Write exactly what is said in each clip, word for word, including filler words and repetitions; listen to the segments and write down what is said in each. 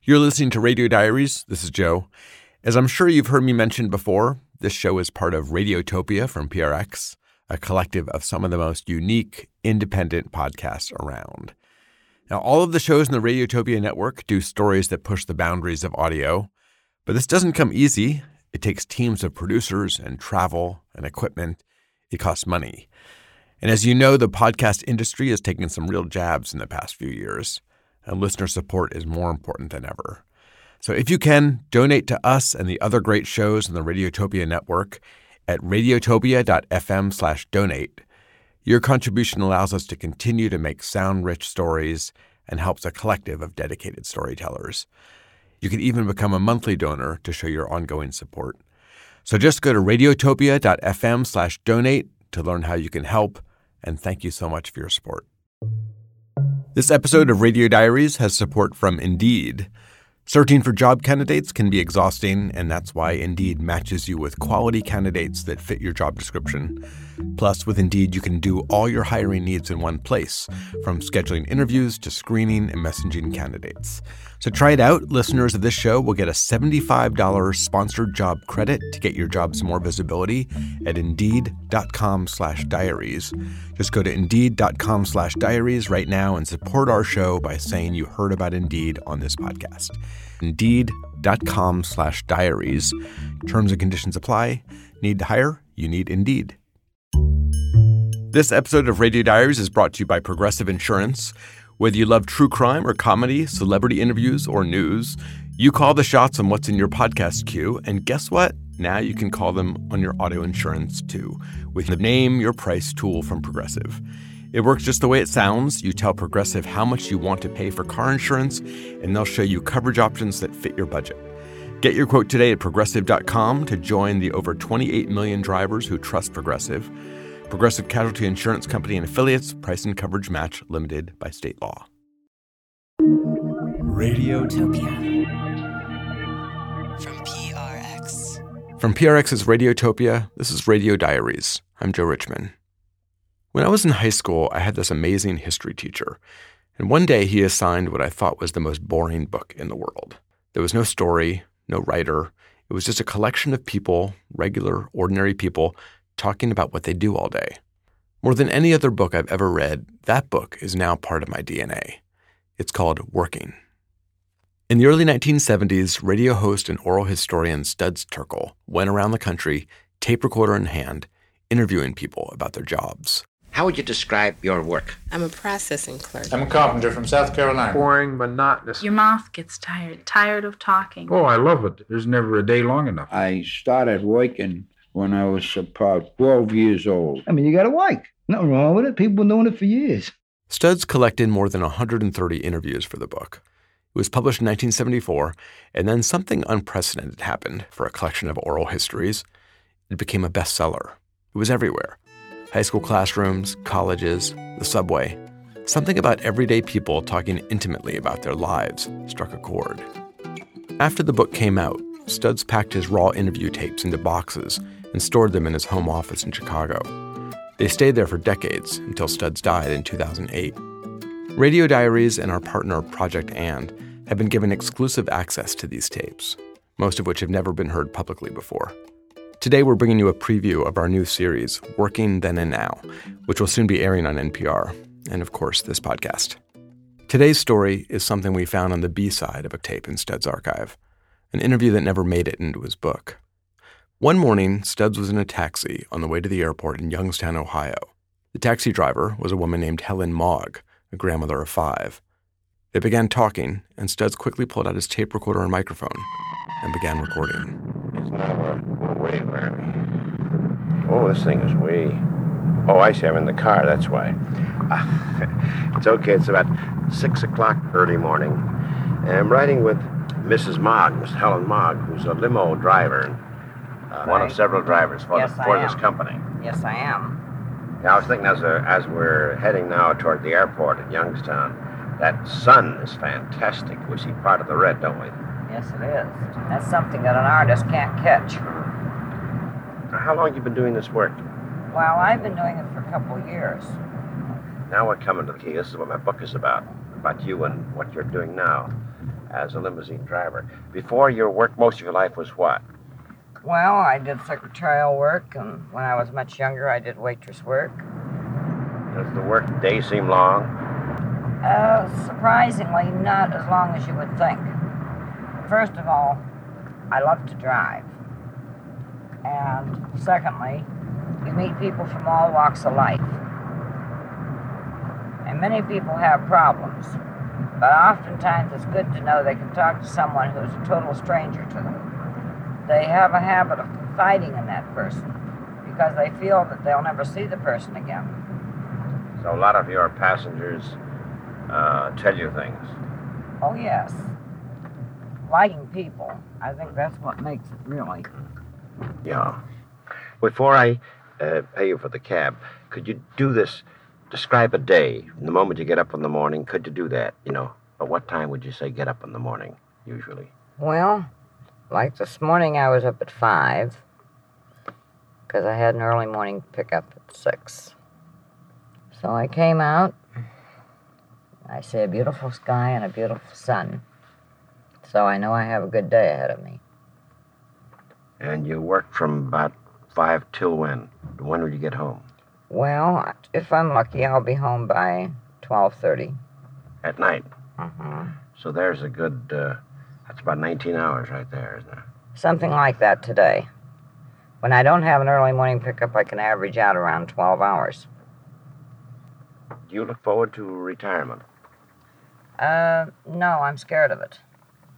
You're listening to Radio Diaries. This is Joe. As I'm sure you've heard me mention before, this show is part of Radiotopia from P R X, a collective of some of the most unique, independent podcasts around. Now, all of the shows in the Radiotopia network do stories that push the boundaries of audio, but this doesn't come easy. It takes teams of producers and travel and equipment. It costs money. And as you know, the podcast industry has taken some real jabs in the past few years, and listener support is more important than ever. So if you can, donate to us and the other great shows in the Radiotopia network at radiotopia.fm slash donate. Your contribution allows us to continue to make sound-rich stories and helps a collective of dedicated storytellers. You can even become a monthly donor to show your ongoing support. So just go to radiotopia.fm slash donate to learn how you can help, and thank you so much for your support. This episode of Radio Diaries has support from Indeed. Searching for job candidates can be exhausting, and that's why Indeed matches you with quality candidates that fit your job description. Plus, with Indeed, you can do all your hiring needs in one place, from scheduling interviews to screening and messaging candidates. So try it out. Listeners of this show will get a seventy-five dollars sponsored job credit to get your jobs more visibility at Indeed.com slash diaries. Just go to Indeed.com slash diaries right now and support our show by saying you heard about Indeed on this podcast. Indeed.com slash diaries. Terms and conditions apply. Need to hire? You need Indeed. This episode of Radio Diaries is brought to you by Progressive Insurance. Whether you love true crime or comedy, celebrity interviews, or news, you call the shots on what's in your podcast queue, and guess what? Now you can call them on your auto insurance, too, with the Name Your Price tool from Progressive. It works just the way it sounds. You tell Progressive how much you want to pay for car insurance, and they'll show you coverage options that fit your budget. Get your quote today at progressive dot com to join the over twenty-eight million drivers who trust Progressive. Progressive Casualty Insurance Company and Affiliates. Price and coverage match limited by state law. Radiotopia from P R X. From P R X's Radiotopia, this is Radio Diaries. I'm Joe Richman. When I was in high school, I had this amazing history teacher, and one day he assigned what I thought was the most boring book in the world. There was no story, no writer. It was just a collection of people, regular, ordinary people, talking about what they do all day. More than any other book I've ever read, that book is now part of my D N A. It's called Working. In the early nineteen seventies, radio host and oral historian Studs Terkel went around the country, tape recorder in hand, interviewing people about their jobs. How would you describe your work? I'm a processing clerk. I'm a carpenter from South Carolina. Boring, monotonous. Your mouth gets tired, tired of talking. Oh, I love it. There's never a day long enough. I started working when I was about twelve years old. I mean, you got a work. Nothing wrong with it. People been doing it for years. Studs collected more than one hundred thirty interviews for the book. It was published in nineteen seventy-four, and then something unprecedented happened for a collection of oral histories. It became a bestseller. It was everywhere. High school classrooms, colleges, the subway. Something about everyday people talking intimately about their lives struck a chord. After the book came out, Studs packed his raw interview tapes into boxes and stored them in his home office in Chicago. They stayed there for decades until Studs died in two thousand eight. Radio Diaries and our partner Project And have been given exclusive access to these tapes, most of which have never been heard publicly before. Today we're bringing you a preview of our new series, Working Then and Now, which will soon be airing on N P R, and of course this podcast. Today's story is something we found on the B-side of a tape in Studs' archive, an interview that never made it into his book. One morning, Studs was in a taxi on the way to the airport in Youngstown, Ohio. The taxi driver was a woman named Helen Mogg, a grandmother of five. They began talking, and Studs quickly pulled out his tape recorder and microphone and began recording. It's not a way where... Oh, this thing is way... Oh, I see, I'm in the car, that's why. Uh, it's okay, it's about six o'clock early morning. And I'm riding with Missus Mogg, Miss Helen Mogg, who's a limo driver. Uh, right. One of several drivers for, yes, the, for this am. company. Yes, I am. Yeah, I was thinking as, a, as we're heading now toward the airport at Youngstown, that sun is fantastic. We see part of the red, don't we? Yes, it is. That's something that an artist can't catch. How long have you been doing this work? Well, I've been doing it for a couple of years. Now we're coming to the key. This is what my book is about, about you and what you're doing now. as a limousine driver. Before your work, most of your life was what? Well, I did secretarial work, and when I was much younger, I did waitress work. Does the work day seem long? Uh, surprisingly, not as long as you would think. First of all, I love to drive. And secondly, you meet people from all walks of life. And many people have problems, but oftentimes it's good to know they can talk to someone who's a total stranger to them. They have a habit of confiding in that person because they feel that they'll never see the person again. So a lot of your passengers uh, tell you things. Oh, yes. Liking people, I think that's what makes it really. Yeah. Before I uh, pay you for the cab, could you do this? Describe a day. The moment you get up in the morning, could you do that? You know, at what time would you say get up in the morning, usually? Well, like this morning I was up at five because I had an early morning pickup at six. So I came out. I see a beautiful sky and a beautiful sun. So I know I have a good day ahead of me. And you work from about five till when? When will you get home? Well, if I'm lucky, I'll be home by twelve thirty. At night? Mm-hmm. So there's a good, uh, that's about nineteen hours right there, isn't it? Something like that today. When I don't have an early morning pickup, I can average out around twelve hours. Do you look forward to retirement? Uh, no, I'm scared of it.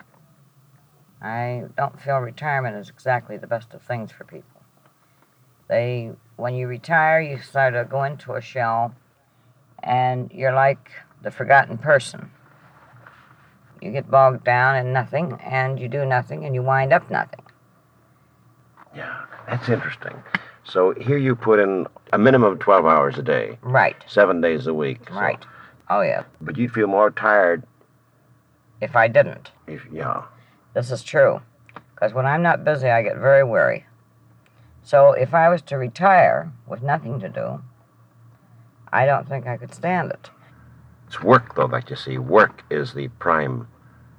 I don't feel retirement is exactly the best of things for people. They, when you retire, you sort of go into a shell, and you're like the forgotten person. You get bogged down in nothing, and you do nothing, and you wind up nothing. Yeah, that's interesting. So here you put in a minimum of twelve hours a day. Right. Seven days a week. So, Right. Oh, yeah. but you'd feel more tired If I didn't. if, yeah. This is true. Because when I'm not busy, I get very weary. So if I was to retire with nothing to do, I don't think I could stand it. It's work, though, that you see. Work is the prime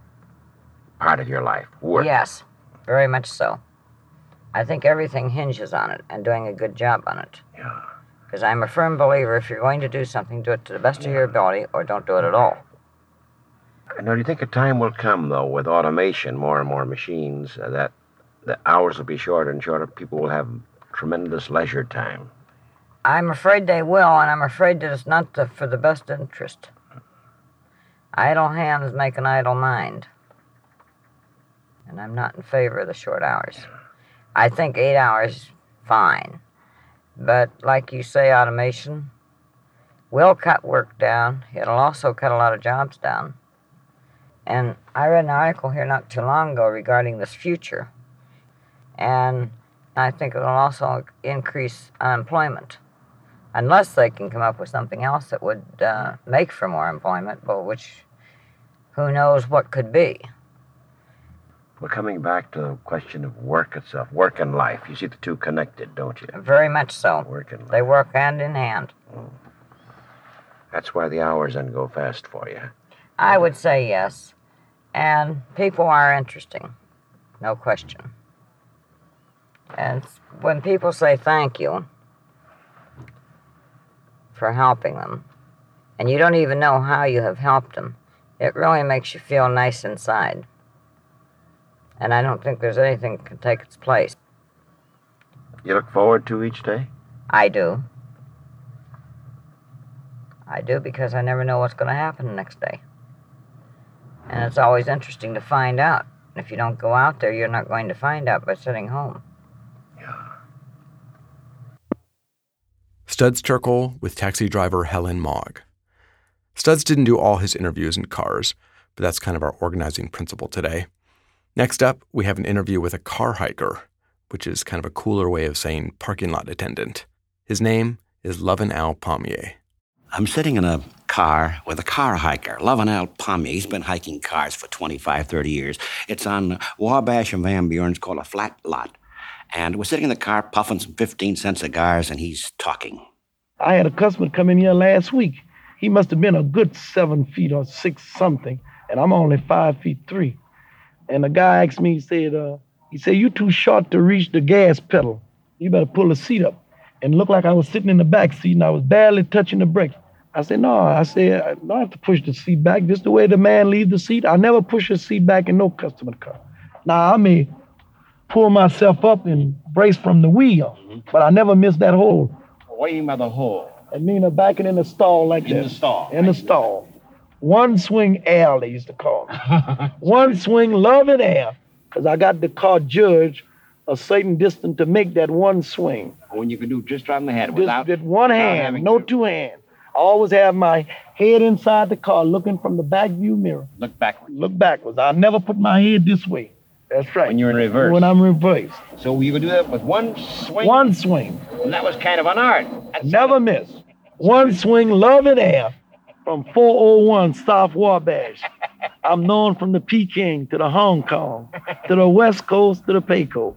part of your life. Work. Yes, very much so. I think everything hinges on it and doing a good job on it. Yeah. Because I'm a firm believer if you're going to do something, do it to the best of your ability or don't do it at all. Now, do you think a time will come, though, with automation, more and more machines, uh, that the hours will be shorter and shorter, people will have tremendous leisure time? I'm afraid they will, and I'm afraid that it's not the, for the best interest. Idle hands make an idle mind. And I'm not in favor of the short hours. I think eight hours, fine. But like you say, automation will cut work down. It'll also cut a lot of jobs down. And I read an article here not too long ago regarding this future. And I think it will also increase unemployment. Unless they can come up with something else that would uh, make for more employment, but which, who knows what could be. We're coming back to the question of work itself, work and life. You see the two connected, don't you? Very much so. Work and life. They work hand in hand. Mm. That's why the hours then go fast for you. I would say yes. And people are interesting, no question. And when people say thank you for helping them, and you don't even know how you have helped them, it really makes you feel nice inside. And I don't think there's anything that can take its place. You look forward to each day? I do. I do because I never know what's going to happen the next day. And it's always interesting to find out. If you don't go out there, you're not going to find out by sitting home. Yeah. Studs Terkel with taxi driver Helen Mogg. Studs didn't do all his interviews in cars, but that's kind of our organizing principle today. Next up, we have an interview with a car hiker, which is kind of a cooler way of saying parking lot attendant. His name is Lovin Al Pommier. I'm sitting in a car with a car hiker, Lovin Al Pommier. He's been hiking cars for twenty-five, thirty years. It's on Wabash and Van Buren. It's called a flat lot. And we're sitting in the car puffing some fifteen-cent cigars, and he's talking. I had a customer come in here last week. He must have been a good seven feet or six something. and I'm only five feet three. And the guy asked me, he said, uh, he said, you too short to reach the gas pedal. You better pull the seat up. And it looked like I was sitting in the back seat and I was barely touching the brakes. I said, no, I said, I don't have to push the seat back. This is the way the man leaves the seat. I never push a seat back in no customer car. Now, I may pull myself up and brace from the wheel, mm-hmm. but I never miss that hole. What do you mean by the hole? I mean, uh, backing in the stall like in that. In the stall? In the stall. One swing air, they used to call it. One swing love and air, because I got the car judged a certain distance to make that one swing. When you can do just right in the head Just without... with one hand, no to... two hands. I always have my head inside the car looking from the back view mirror. Look backwards. Look backwards. I never put my head this way. That's right. When you're in reverse. When I'm reversed. So you can do that with one swing? One swing. And that was kind of an art. That's never miss. One swing, love and air, from four oh one South Wabash. I'm known from the Peking to the Hong Kong, to the West Coast, to the Payco.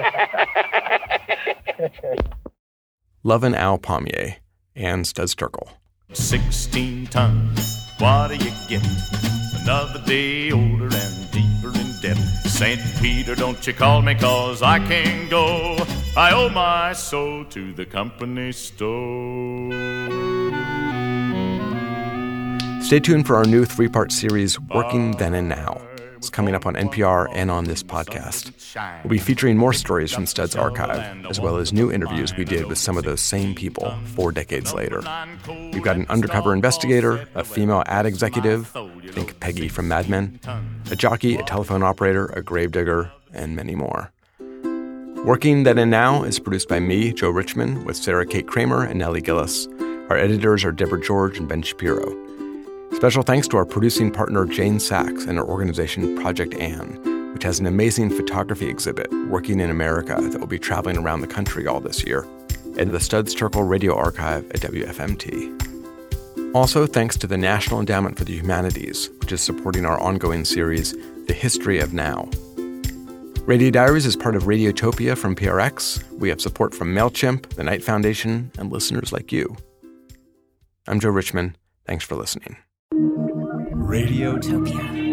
Lovin' Al Pommier and Studs Terkel. Sixteen tons, what do you get? Another day older and deeper in debt. Saint Peter, don't you call me, cause I can't go. I owe my soul to the company store. Stay tuned for our new three-part series, Working Then and Now. It's coming up on N P R and on this podcast. We'll be featuring more stories from Studs' archive, as well as new interviews we did with some of those same people four decades later. We've got an undercover investigator, a female ad executive, think Peggy from Mad Men, a jockey, a telephone operator, a gravedigger, and many more. Working Then and Now is produced by me, Joe Richman, with Sarah Kate Kramer and Nellie Gillis. Our editors are Deborah George and Ben Shapiro. Special thanks to our producing partner, Jane Sachs, and our organization, Project Anne, which has an amazing photography exhibit, Working in America, that will be traveling around the country all this year, and the Studs Terkel Radio Archive at W F M T. Also, thanks to the National Endowment for the Humanities, which is supporting our ongoing series, The History of Now. Radio Diaries is part of Radiotopia from P R X. We have support from MailChimp, the Knight Foundation, and listeners like you. I'm Joe Richman. Thanks for listening. Radiotopia.